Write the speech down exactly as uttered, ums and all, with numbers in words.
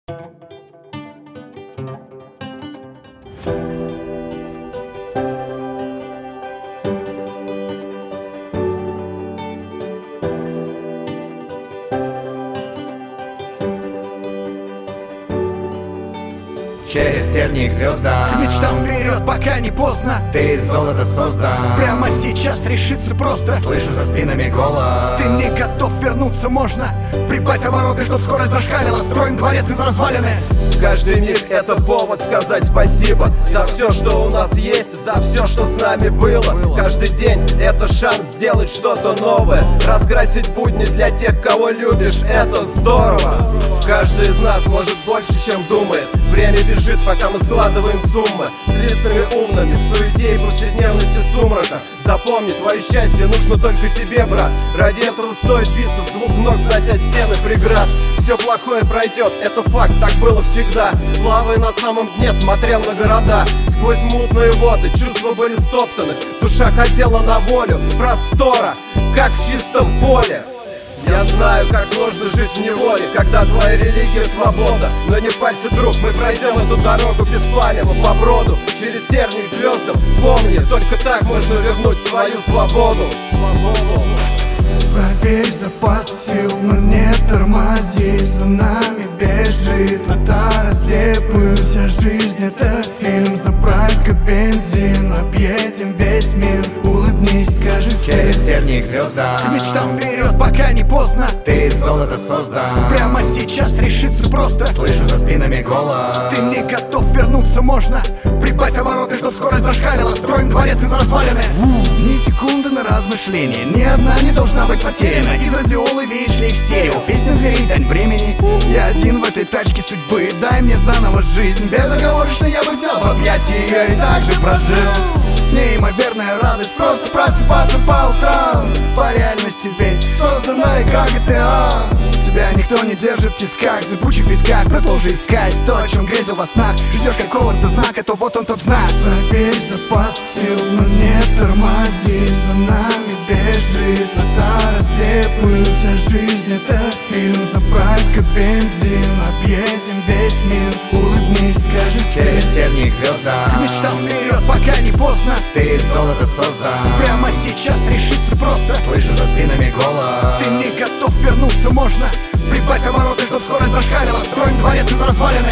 Через тернии к звездам, к мечтам вперед, пока не поздно. Ты из золота создан, прямо сейчас решиться просто. Слышу за спинами голос. Ты не готов вернуться, можно. Прибавь обороты, чтоб скорость зашкалила. Строим дворец из развалины. Каждый миг — это повод сказать спасибо за все, что у нас есть, за все, что с нами было. Каждый день — это шанс сделать что-то новое, раскрасить будни для тех, кого любишь. Это здорово. Каждый из нас может больше, чем думает. Время бежит, пока мы складываем суммы с лицами умными в суете и повседневности сумрака. Запомни, твое счастье нужно только тебе, брат. Ради этого стоит биться с двух ног, снося стены преград. Все плохое пройдет, это факт, так было всегда. Плавая на самом дне, смотрел на города. Сквозь мутные воды чувства были стоптаны. Душа хотела на волю, простора, как в чистом поле. Я знаю, как сложно жить в неволе, когда твоя религия — свобода. Но не парься, друг, мы пройдем эту дорогу без палева, по броду, через тернии к звездам. Помни, только так можно вернуть свою свободу. Свободу. Проверь запас сил, но не тормози. За нами бежит татара слепую. Вся жизнь — это фильм, заправка бензин. Объедем весь мир, улыбнись, скажи Через тернии к звездам, к мечтам вперед, пока не поздно. Ты из золота создан, прямо сейчас решиться просто. Слышу за спинами голос. Ты не готов вернуться, можно. Прибавь обороты, чтоб скорость зашкалила. Строим дворец из развалины. Ни секунды на размышление, ни одна не должна быть потеряна. Из радиолы веет шлейф стерео, песня дверей, дань времени. Я один в этой тачке судьбы, дай мне заново жизнь. Безоговорочно я бы взял в объятия ее и так же прожил. Неимоверная радость, просто просыпаться по утрам. По реальности ведь создана игра джи ти эй. Тебя никто не держит в тисках, в зыбучих песках. Продолжи искать то, о чем грезил во снах. Ждешь какого-то знака, то вот он тот знак. Проверь запас сил, но не тормози. За нами бежит татара слепую. Вся жизнь — это фильм, заправка бензин. Объедем весь мир, улыбнись, скажи Через свет. тернии к звездам, К мечтам вперед, пока не поздно. Ты из золота создан, Прямо сейчас решиться просто. слышу за спинами голос. Ты не готов вернуться, можно. Прибавь обороты, чтоб скорость зашкалила. Строим дворец из развалины.